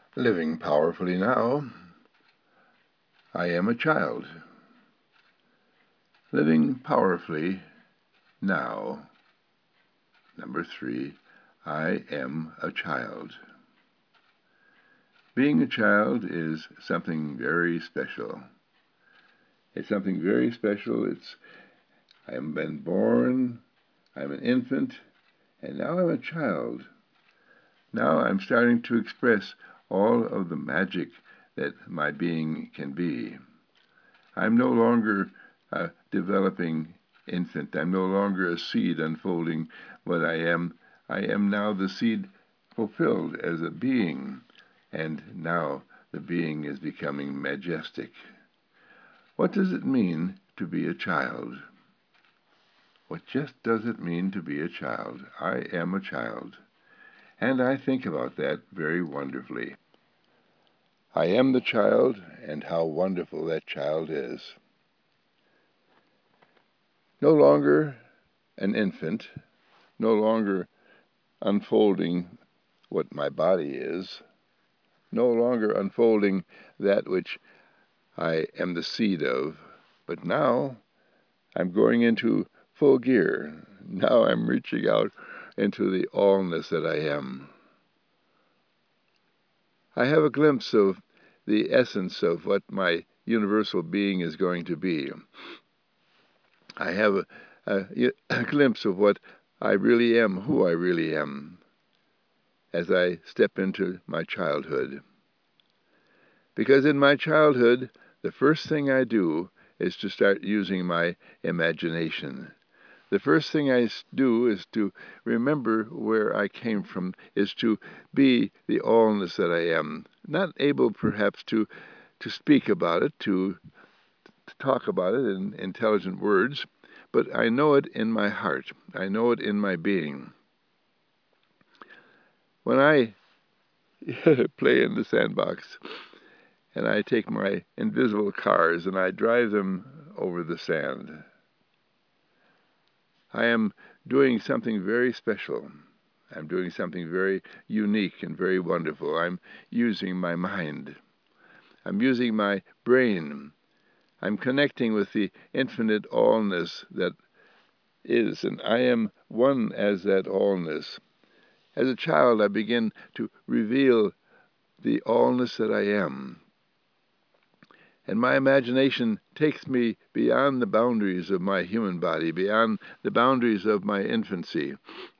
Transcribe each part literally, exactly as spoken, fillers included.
Living powerfully now, I am a child. Living powerfully now, number three, I am a child. Being a child is something very special. It's something very special. It's I've been born, I'm an infant, and now I'm a child. Now I'm starting to express all of the magic that my being can be. I'm no longer a developing infant. I'm no longer a seed unfolding what I am. I am now the seed fulfilled as a being, and now the being is becoming majestic. What does it mean to be a child? What just does it mean to be a child? I am a child, and I think about that very wonderfully. I am the child, and how wonderful that child is. No longer an infant, no longer unfolding what my body is, no longer unfolding that which I am the seed of, but now I'm going into full gear. Now I'm reaching out into the allness that I am. I have a glimpse of the essence of what my universal being is going to be. I have a, a, a glimpse of what I really am, who I really am, as I step into my childhood. Because in my childhood, the first thing I do is to start using my imagination. The first thing I do is to remember where I came from, is to be the allness that I am. Not able, perhaps, to, to speak about it, to, to talk about it in intelligent words, but I know it in my heart. I know it in my being. When I play in the sandbox, and I take my invisible cars and I drive them over the sand, I am doing something very special. I'm doing something very unique and very wonderful. I'm using my mind. I'm using my brain. I'm connecting with the infinite allness that is, and I am one as that allness. As a child, I begin to reveal the allness that I am. And my imagination takes me beyond the boundaries of my human body, beyond the boundaries of my infancy.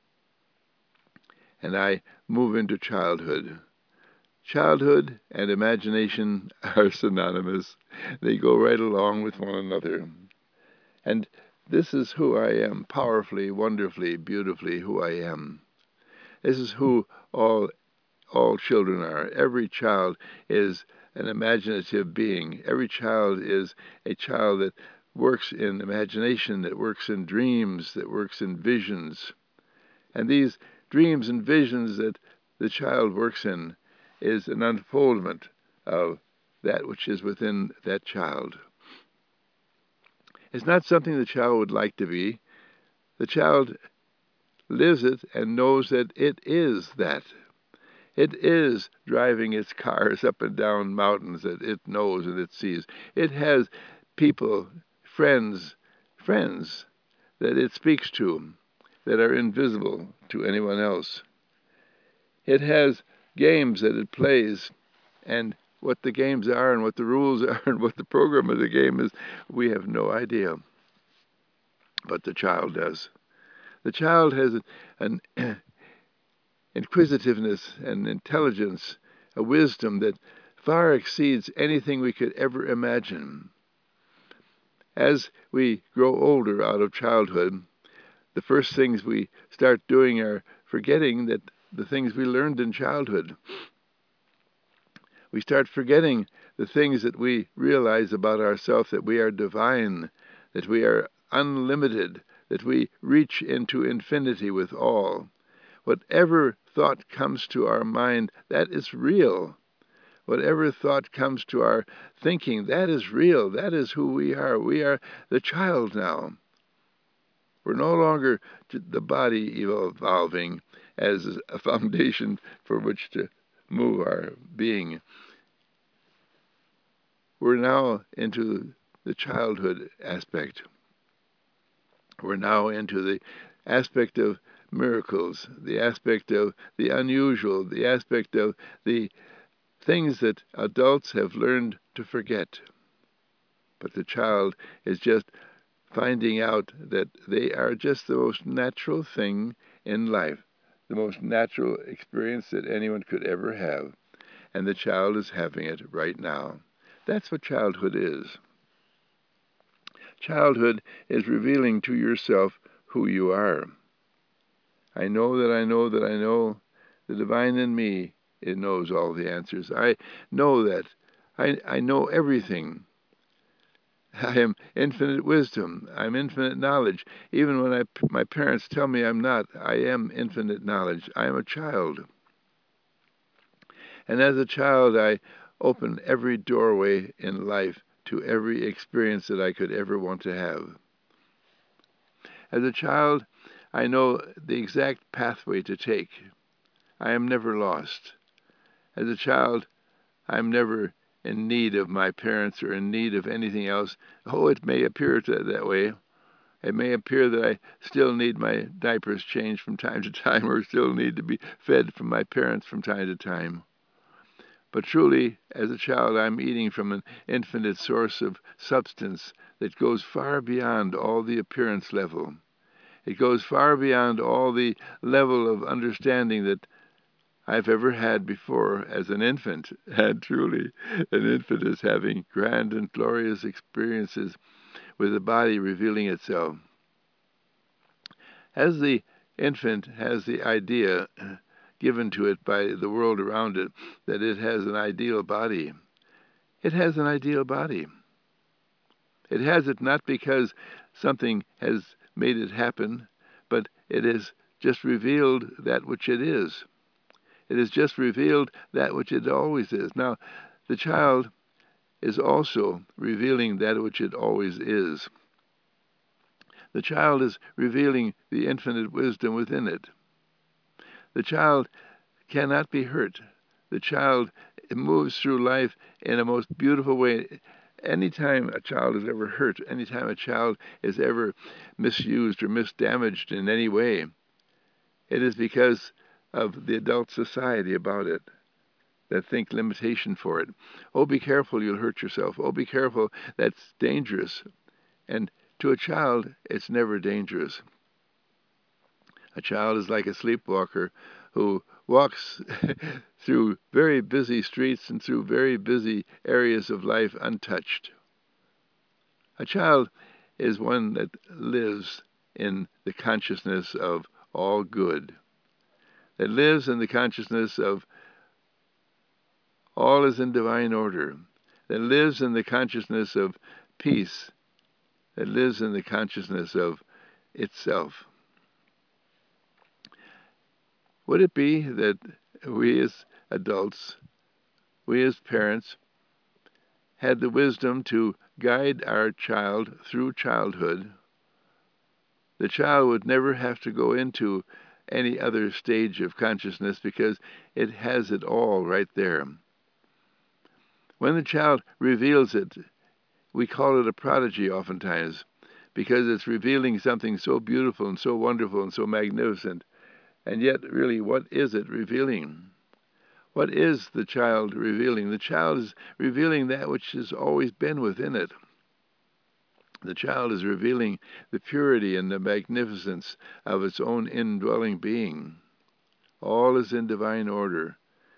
And I move into childhood. Childhood and imagination are synonymous. They go right along with one another. And this is who I am, powerfully, wonderfully, beautifully who I am. This is who all all children are. Every child is an imaginative being. Every child is a child that works in imagination, that works in dreams, that works in visions. And these dreams and visions that the child works in is an unfoldment of that which is within that child. It's not something the child would like to be. The child lives it and knows that it is that. It is driving its cars up and down mountains that it knows and it sees. It has people, friends, friends that it speaks to that are invisible to anyone else. It has games that it plays, and what the games are and what the rules are and what the program of the game is, we have no idea. But the child does. The child has an inquisitiveness and intelligence, a wisdom that far exceeds anything we could ever imagine. As we grow older out of childhood, the first things we start doing are forgetting that the things we learned in childhood. We start forgetting the things that we realize about ourselves, that we are divine, that we are unlimited, that we reach into infinity with all. Whatever thought comes to our mind, that is real. Whatever thought comes to our thinking, that is real. That is who we are. We are the child now. We're no longer the body evolving as a foundation for which to move our being. We're now into the childhood aspect. We're now into the aspect of miracles, the aspect of the unusual, the aspect of the things that adults have learned to forget. But the child is just finding out that they are just the most natural thing in life, the most natural experience that anyone could ever have. And the child is having it right now. That's what childhood is. Childhood is revealing to yourself who you are. I know that I know that I know the divine in me. It knows all the answers. I know that. I, I know everything. I am infinite wisdom. I'm infinite knowledge. Even when I, my parents tell me I'm not, I am infinite knowledge. I am a child. And as a child, I open every doorway in life to every experience that I could ever want to have. As a child, I know the exact pathway to take. I am never lost. As a child, I'm never in need of my parents or in need of anything else. Oh, it may appear to, that way. It may appear that I still need my diapers changed from time to time or still need to be fed from my parents from time to time. But truly, as a child, I'm eating from an infinite source of substance that goes far beyond all the appearance level. It goes far beyond all the level of understanding that I've ever had before as an infant. And truly, an infant is having grand and glorious experiences with the body revealing itself. As the infant has the idea given to it by the world around it that it has an ideal body, it has an ideal body. It has it not because something has made it happen, but it has just revealed that which it is. It has just revealed that which it always is. Now, the child is also revealing that which it always is. The child is revealing the infinite wisdom within it. The child cannot be hurt. The child moves through life in a most beautiful way. Anytime a child is ever hurt, anytime a child is ever misused or misdamaged in any way, it is because of the adult society about it that think limitation for it. Oh, be careful, you'll hurt yourself. Oh, be careful, that's dangerous. And to a child, it's never dangerous. A child is like a sleepwalker who walks through very busy streets and through very busy areas of life untouched. A child is one that lives in the consciousness of all good, that lives in the consciousness of all is in divine order, that lives in the consciousness of peace, that lives in the consciousness of itself. Would it be that we as adults, we as parents, had the wisdom to guide our child through childhood? The child would never have to go into any other stage of consciousness because it has it all right there. When the child reveals it, we call it a prodigy oftentimes because it's revealing something so beautiful and so wonderful and so magnificent. And yet, really, what is it revealing? What is the child revealing? The child is revealing that which has always been within it. The child is revealing the purity and the magnificence of its own indwelling being. All is in divine order.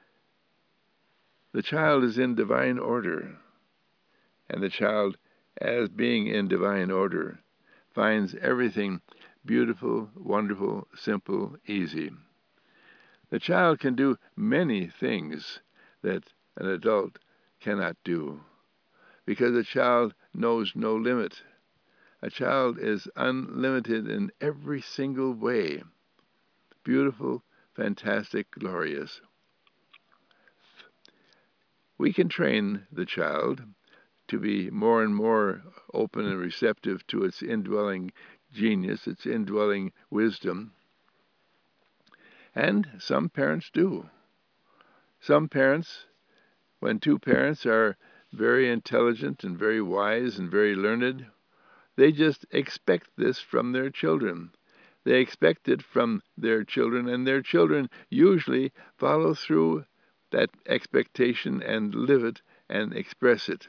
The child is in divine order, and the child, as being in divine order, finds everything beautiful, wonderful, simple, easy. The child can do many things that an adult cannot do, because a child knows no limit. A child is unlimited in every single way. Beautiful, fantastic, glorious. We can train the child to be more and more open and receptive to its indwelling genius, its indwelling wisdom. And some parents do. Some parents, when two parents are very intelligent and very wise and very learned, they just expect this from their children. They expect it from their children, and their children usually follow through that expectation and live it and express it.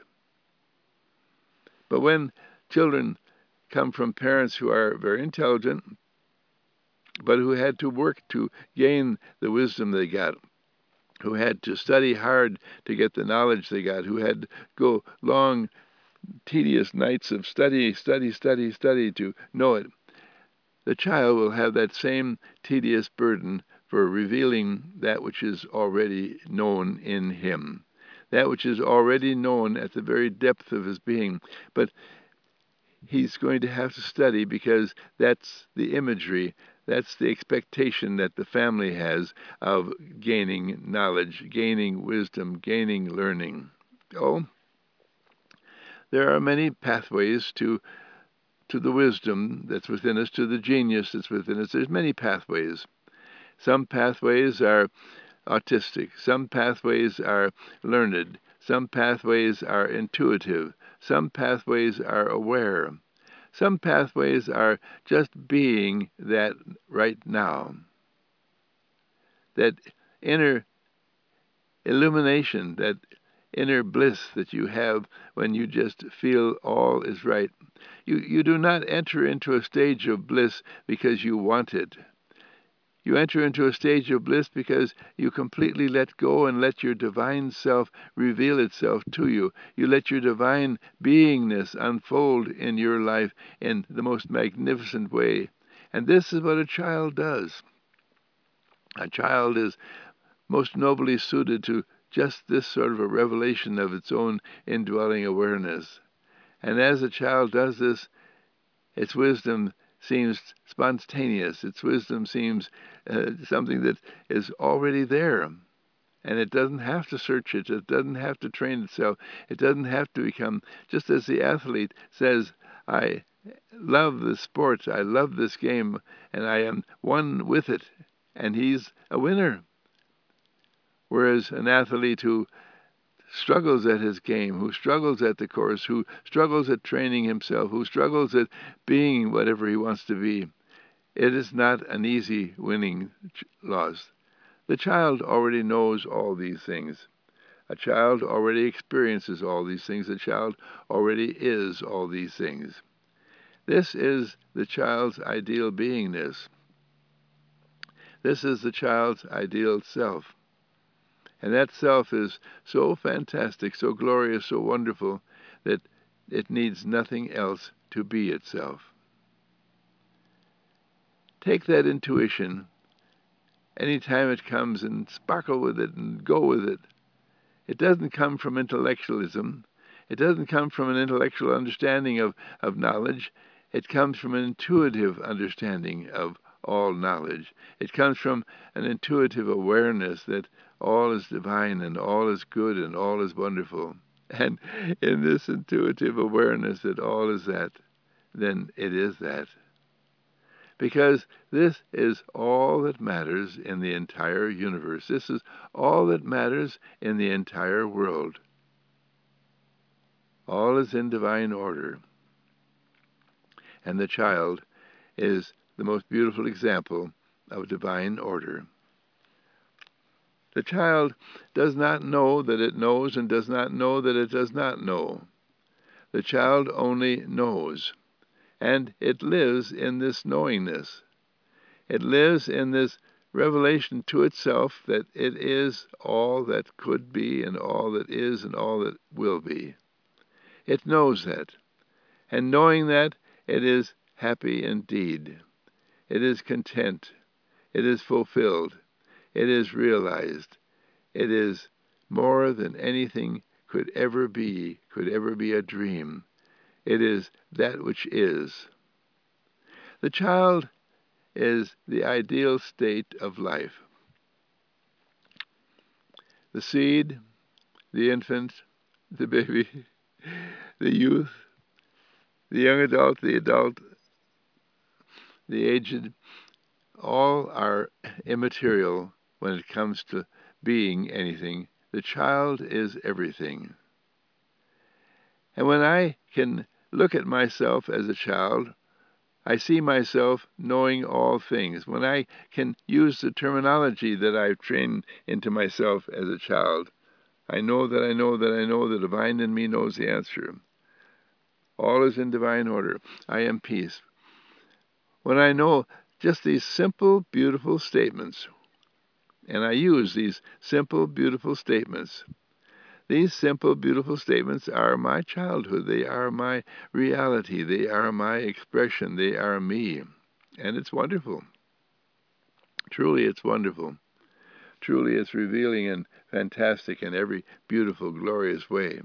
But when children come from parents who are very intelligent, but who had to work to gain the wisdom they got, who had to study hard to get the knowledge they got, who had to go long, tedious nights of study, study, study, study to know it, the child will have that same tedious burden for revealing that which is already known in him, that which is already known at the very depth of his being. But he's going to have to study because that's the imagery, that's the expectation that the family has of gaining knowledge, gaining wisdom, gaining learning. Oh, there are many pathways to to the wisdom that's within us, to the genius that's within us. There's many pathways. Some pathways are autistic. Some pathways are learned. Some pathways are intuitive. Some pathways are aware. Some pathways are just being that right now. That inner illumination, that inner bliss that you have when you just feel all is right. You, you do not enter into a stage of bliss because you want it. You enter into a stage of bliss because you completely let go and let your divine self reveal itself to you. You let your divine beingness unfold in your life in the most magnificent way. And this is what a child does. A child is most nobly suited to just this sort of a revelation of its own indwelling awareness. And as a child does this, its wisdom seems spontaneous. Its wisdom seems uh, something that is already there. And it doesn't have to search it. It doesn't have to train itself. It doesn't have to become, just as the athlete says, I love this sport, I love this game, and I am one with it. And he's a winner. Whereas an athlete who struggles at his game, who struggles at the course, who struggles at training himself, who struggles at being whatever he wants to be, it is not an easy winning loss. The child already knows all these things. A child already experiences all these things. A child already is all these things. This is the child's ideal beingness. This is the child's ideal self. And that self is so fantastic, so glorious, so wonderful, that it needs nothing else to be itself. Take that intuition anytime it comes and sparkle with it and go with it. It doesn't come from intellectualism. It doesn't come from an intellectual understanding of, of knowledge. It comes from an intuitive understanding of all knowledge. It comes from an intuitive awareness that all is divine and all is good and all is wonderful. And in this intuitive awareness that all is that, then it is that. Because this is all that matters in the entire universe. This is all that matters in the entire world. All is in divine order. And the child is the most beautiful example of divine order. The child does not know that it knows and does not know that it does not know. The child only knows, and it lives in this knowingness. It lives in this revelation to itself that it is all that could be and all that is and all that will be. It knows that, and knowing that, it is happy indeed. It is content. It is fulfilled. It is realized. It is more than anything could ever be, could ever be a dream. It is that which is. The child is the ideal state of life. The seed, the infant, the baby, the youth, the young adult, the adult, the aged, all are immaterial when it comes to being anything. The child is everything. And when I can look at myself as a child, I see myself knowing all things. When I can use the terminology that I've trained into myself as a child, I know that I know that I know the divine in me knows the answer. All is in divine order. I am peace. When I know just these simple, beautiful statements, and I use these simple, beautiful statements, these simple, beautiful statements are my childhood. They are my reality. They are my expression. They are me. And it's wonderful. Truly, it's wonderful. Truly, it's revealing and fantastic in every beautiful, glorious way.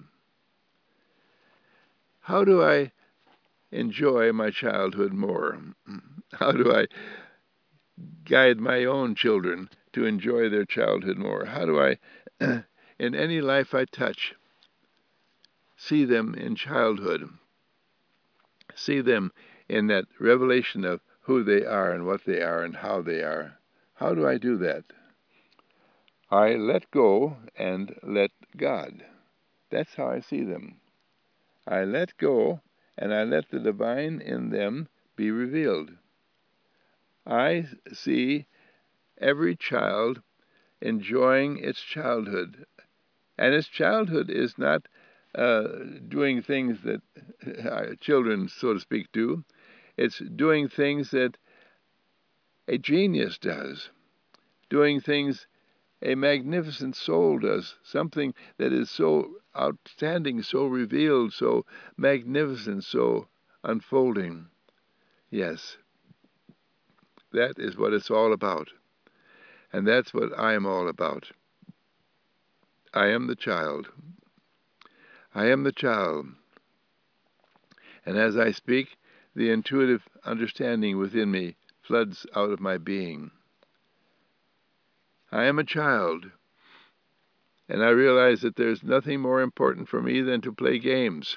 How do I enjoy my childhood more? How do I guide my own children to enjoy their childhood more? How do I, in any life I touch, see them in childhood? See them in that revelation of who they are and what they are and how they are. How do I do that? I let go and let God. That's how I see them. I let go and I let the divine in them be revealed. I see every child enjoying its childhood. And its childhood is not uh, doing things that uh, children, so to speak, do. It's doing things that a genius does, doing things a magnificent soul does, something that is so outstanding, so revealed, so magnificent, so unfolding. Yes, that is what it's all about. And that's what I am all about. I am the child. I am the child. And as I speak, the intuitive understanding within me floods out of my being. I am a child. And I realize that there's nothing more important for me than to play games.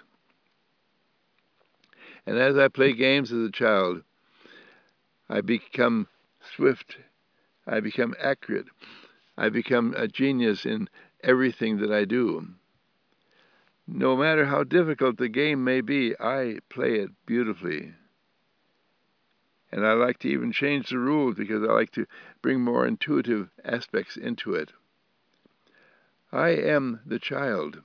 And as I play games as a child, I become swift. I become accurate. I become a genius in everything that I do. No matter how difficult the game may be, I play it beautifully. And I like to even change the rules because I like to bring more intuitive aspects into it. I am the child.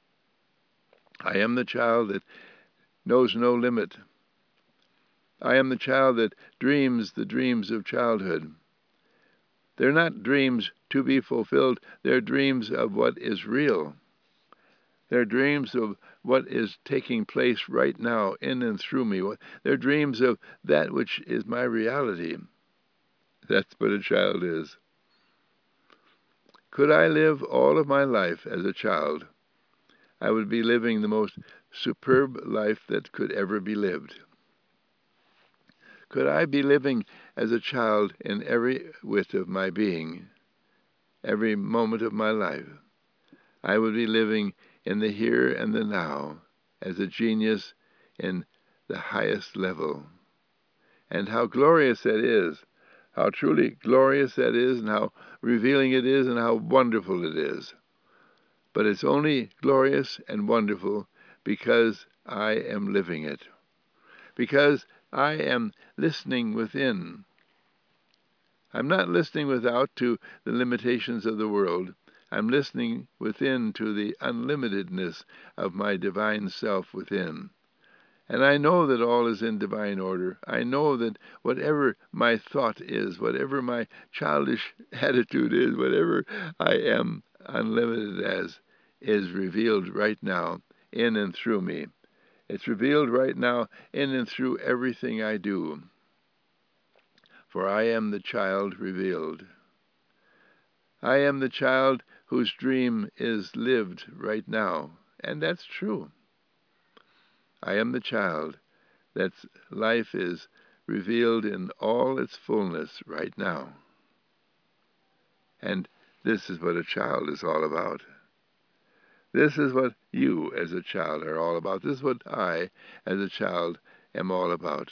I am the child that knows no limit. I am the child that dreams the dreams of childhood. They're not dreams to be fulfilled. They're dreams of what is real. They're dreams of what is taking place right now in and through me. They're dreams of that which is my reality. That's what a child is. Could I live all of my life as a child, I would be living the most superb life that could ever be lived. Could I be living as a child in every whit of my being, every moment of my life, I would be living in the here and the now as a genius in the highest level. And how glorious that is, how truly glorious that is, and how revealing it is, and how wonderful it is. But it's only glorious and wonderful because I am living it, because I am listening within. I'm not listening without to the limitations of the world. I'm listening within to the unlimitedness of my divine self within. And I know that all is in divine order. I know that whatever my thought is, whatever my childish attitude is, whatever I am unlimited as, is revealed right now in and through me. It's revealed right now in and through everything I do. For I am the child revealed. I am the child whose dream is lived right now, and that's true. I am the child that life is revealed in all its fullness right now. And this is what a child is all about. This is what you as a child are all about. This is what I as a child am all about.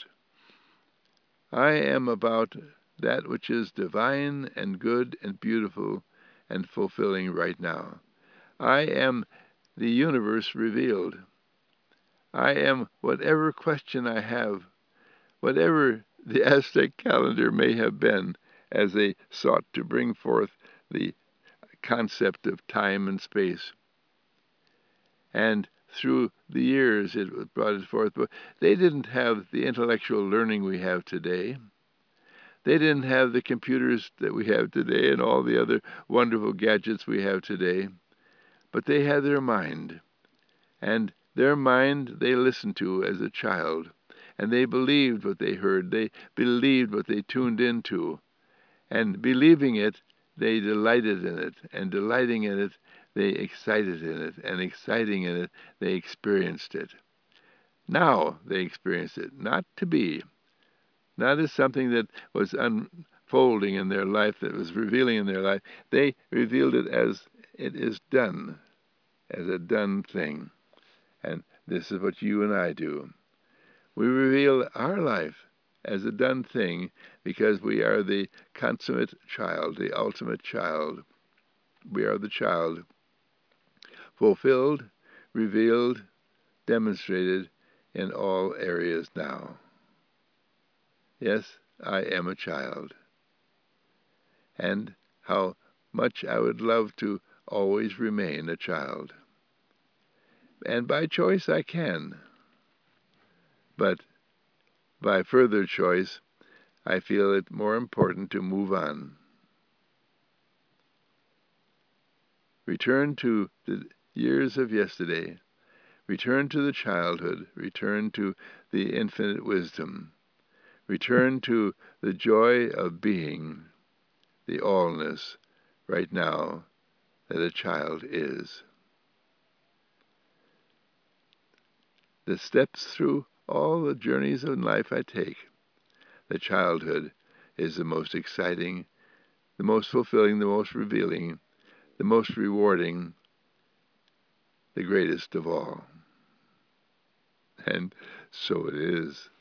I am about that which is divine and good and beautiful and fulfilling right now. I am the universe revealed. I am whatever question I have, whatever the Aztec calendar may have been as they sought to bring forth the concept of time and space. And through the years it brought it forth. But they didn't have the intellectual learning we have today. They didn't have the computers that we have today and all the other wonderful gadgets we have today. But they had their mind. And their mind they listened to as a child. And they believed what they heard. They believed what they tuned into. And believing it, they delighted in it. And delighting in it, they excited in it. And exciting in it, they experienced it. Now they experience it, not to be, not as something that was unfolding in their life, that was revealing in their life. They revealed it as it is done, as a done thing. And this is what you and I do. We reveal our life as a done thing because we are the consummate child, the ultimate child. We are the child, fulfilled, revealed, demonstrated in all areas now. Yes, I am a child. And how much I would love to always remain a child. And by choice I can. But by further choice, I feel it more important to move on. Return to the years of yesterday. Return to the childhood. Return to the infinite wisdom. Return to the joy of being, the allness, right now, that a child is. The steps through all the journeys of life I take, the childhood is the most exciting, the most fulfilling, the most revealing, the most rewarding, the greatest of all. And so it is.